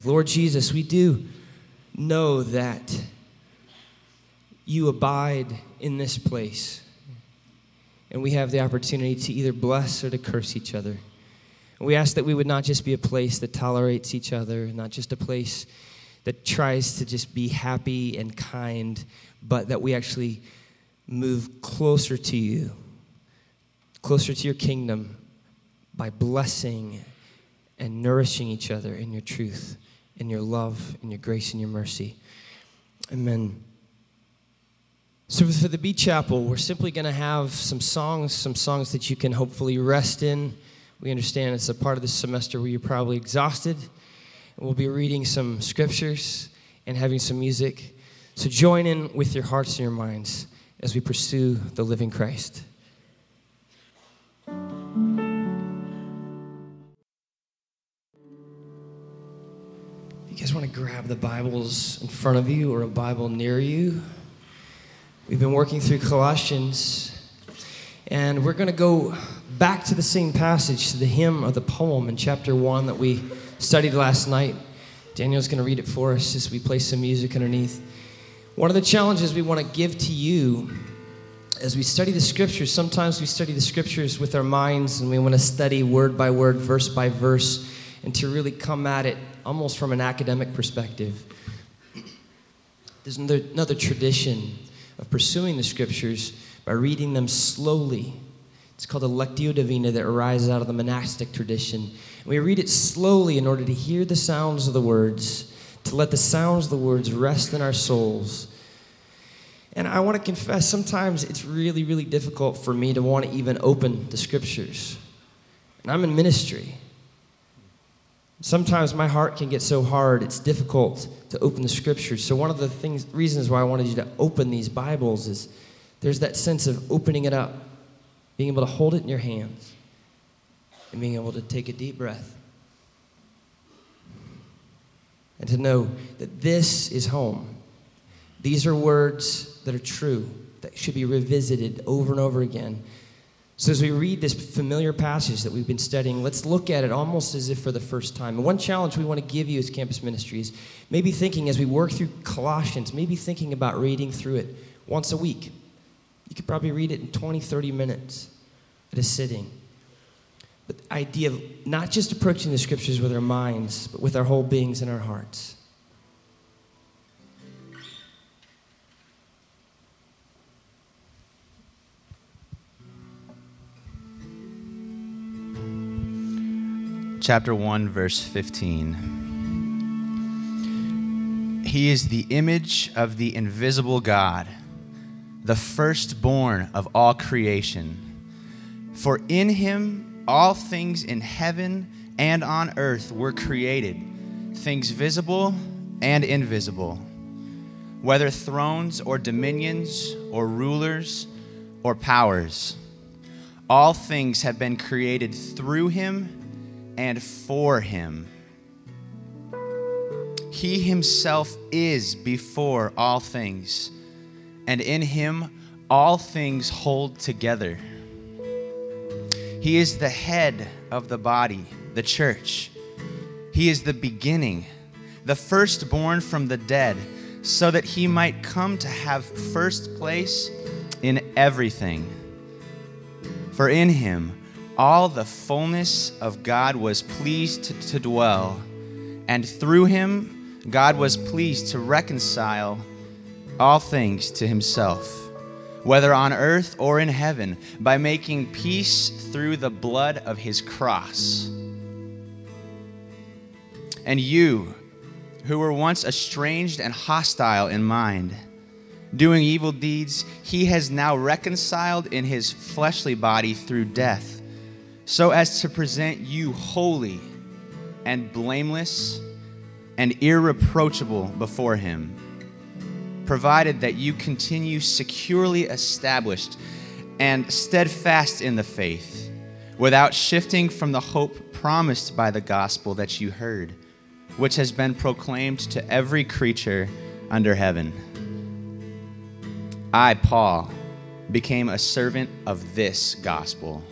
Lord Jesus, we do know that you abide in this place, and we have the opportunity to either bless or to curse each other. And we ask that we would not just be a place that tolerates each other, not just a place that tries to just be happy and kind, but that we actually move closer to you, closer to your kingdom by blessing and nourishing each other in your truth, in your love, in your grace, and your mercy. Amen. So for the Beat Chapel, we're simply going to have some songs that you can hopefully rest in. We understand it's a part of the semester where you're probably exhausted. And we'll be reading some scriptures and having some music. So join in with your hearts and your minds as we pursue the living Christ. You guys want to grab the Bibles in front of you or a Bible near you? We've been working through Colossians, and we're going to go back to the same passage, to the hymn or the poem in chapter 1 that we studied last night. Daniel's going to read it for us as we play some music underneath. One of the challenges we want to give to you as we study the Scriptures, sometimes we study the Scriptures with our minds, and we want to study word by word, verse by verse, and to really come at it almost from an academic perspective. There's another tradition of pursuing the Scriptures by reading them slowly. It's called a Lectio Divina that arises out of the monastic tradition. And we read it slowly in order to hear the sounds of the words, to let the sounds of the words rest in our souls. And I want to confess, sometimes it's really, really difficult for me to want to even open the Scriptures. And I'm in ministry. Sometimes my heart can get so hard, it's difficult to open the Scriptures. So one of the reasons why I wanted you to open these Bibles is there's that sense of opening it up, being able to hold it in your hands, and being able to take a deep breath. And to know that this is home. These are words that are true, that should be revisited over and over again. So as we read this familiar passage that we've been studying, let's look at it almost as if for the first time. And one challenge we want to give you as Campus Ministry is maybe thinking as we work through Colossians, maybe thinking about reading through it once a week. You could probably read it in 20, 30 minutes at a sitting. But the idea of not just approaching the Scriptures with our minds, but with our whole beings and our hearts. Chapter 1, verse 15. He is the image of the invisible God, the firstborn of all creation. For in him all things in heaven and on earth were created, things visible and invisible, whether thrones or dominions or rulers or powers. All things have been created through him and for him. He himself is before all things, and in him all things hold together. He is the head of the body, the church. He is the beginning, the firstborn from the dead, so that he might come to have first place in everything. For in him all the fullness of God was pleased to dwell, and through him God was pleased to reconcile all things to himself, whether on earth or in heaven, by making peace through the blood of his cross. And you, who were once estranged and hostile in mind, doing evil deeds, he has now reconciled in his fleshly body through death, so as to present you holy and blameless and irreproachable before him, provided that you continue securely established and steadfast in the faith, without shifting from the hope promised by the gospel that you heard, which has been proclaimed to every creature under heaven. I, Paul, became a servant of this gospel.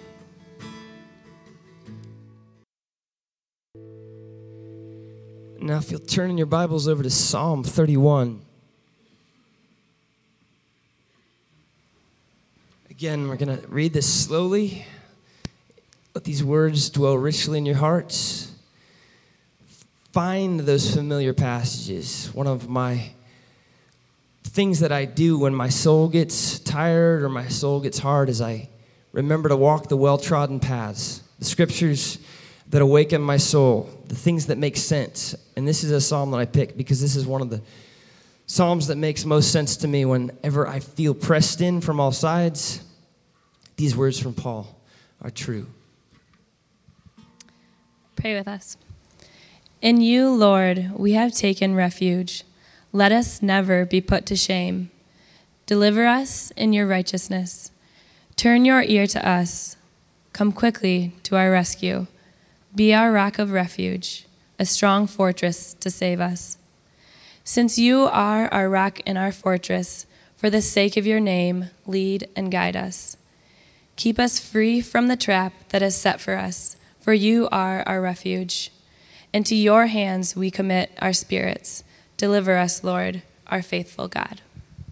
now if you'll turn in your Bibles over to Psalm 31. Again, we're going to read this slowly. Let these words dwell richly in your hearts. Find those familiar passages. One of my things that I do when my soul gets tired or my soul gets hard is I remember to walk the well-trodden paths, the scriptures that awaken my soul, the things that make sense. And this is a psalm that I picked because this is one of the psalms that makes most sense to me whenever I feel pressed in from all sides. These words from Paul are true. Pray with us. In you, Lord, we have taken refuge. Let us never be put to shame. Deliver us in your righteousness. Turn your ear to us. Come quickly to our rescue. Be our rock of refuge, a strong fortress to save us. Since you are our rock and our fortress, for the sake of your name, lead and guide us. Keep us free from the trap that is set for us, for you are our refuge. Into your hands we commit our spirits. Deliver us, Lord, our faithful God.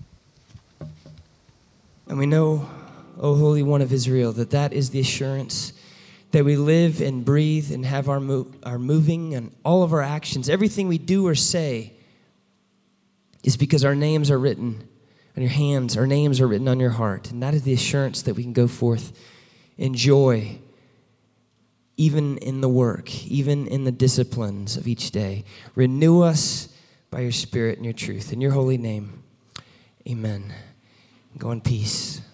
And we know, O Holy One of Israel, that is the assurance that we live and breathe and have our moving and all of our actions, everything we do or say is because our names are written on your hands, our names are written on your heart. And that is the assurance that we can go forth in joy, even in the work, even in the disciplines of each day. Renew us by your Spirit and your truth. In your holy name, amen. Go in peace.